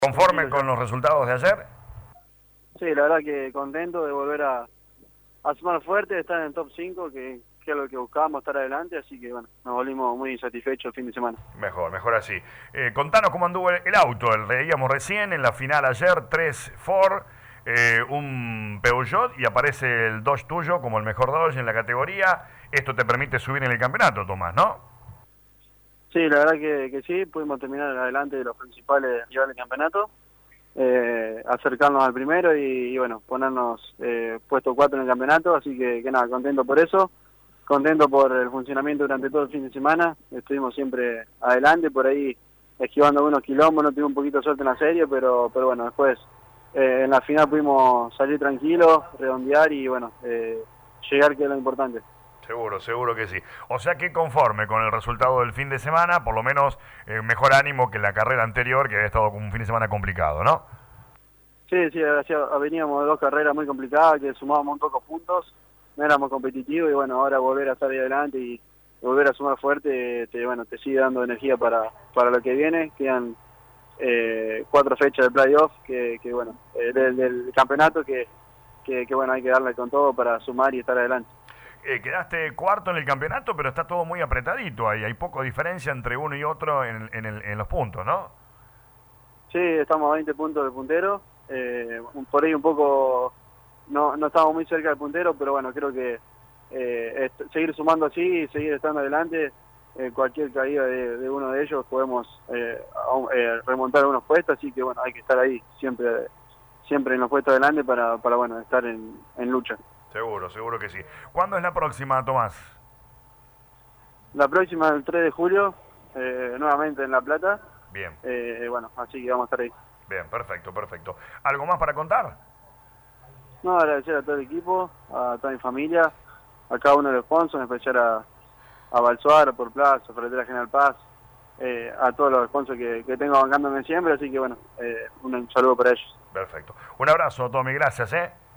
¿Conforme tranquilo con ya. los resultados de ayer? Sí, la verdad que contento de volver a sumar fuerte, de estar en el top 5, que es lo que buscábamos, estar adelante, así que bueno, nos volvimos muy satisfechos el fin de semana. Mejor así. Contanos cómo anduvo el auto. Veíamos recién en la final ayer 3 Ford, un Peugeot y aparece el Dodge tuyo como el mejor Dodge en la categoría. Esto te permite subir en el campeonato, Tomás, ¿no? Sí, la verdad que sí, pudimos terminar adelante de los principales rivales del campeonato, acercarnos al primero y bueno, ponernos puesto 4 en el campeonato, así que nada, contento por eso, contento por el funcionamiento durante todo el fin de semana, estuvimos siempre adelante, por ahí esquivando algunos quilombos, no tuvimos un poquito de suerte en la serie, pero bueno, después en la final pudimos salir tranquilos, redondear y bueno, llegar, que es lo importante. Seguro que sí. O sea que conforme con el resultado del fin de semana, por lo menos mejor ánimo que la carrera anterior, que había estado un fin de semana complicado, ¿no? Sí, veníamos de dos carreras muy complicadas, que sumábamos un poco puntos, no éramos competitivos y bueno, ahora volver a estar ahí adelante y volver a sumar fuerte, te sigue dando energía para lo que viene. Quedan 4 fechas de playoff, que bueno, del campeonato que bueno, hay que darle con todo para sumar y estar adelante. Quedaste cuarto en el campeonato, pero está todo muy apretadito ahí. Hay poca diferencia entre uno y otro en los puntos, ¿no? Sí, estamos a 20 puntos del puntero, por ahí un poco no estamos muy cerca del puntero, pero bueno, creo que seguir sumando así y seguir estando adelante, cualquier caída de uno de ellos podemos remontar algunos puestos, así que bueno, hay que estar ahí siempre en los puestos adelante para bueno, estar en lucha. Seguro que sí. ¿Cuándo es la próxima, Tomás? La próxima, el 3 de julio, nuevamente en La Plata, Bien, bueno, así que vamos a estar ahí. bien, perfecto. ¿Algo más para contar? No, agradecer a todo el equipo, a toda mi familia, a cada uno de los sponsors, en especial a Balsuar, por Plaza, Ferretera General Paz, a todos los sponsors que tengo bancándome siempre, así que bueno, un saludo para ellos. Perfecto. Un abrazo, Tommy, gracias, ¿eh?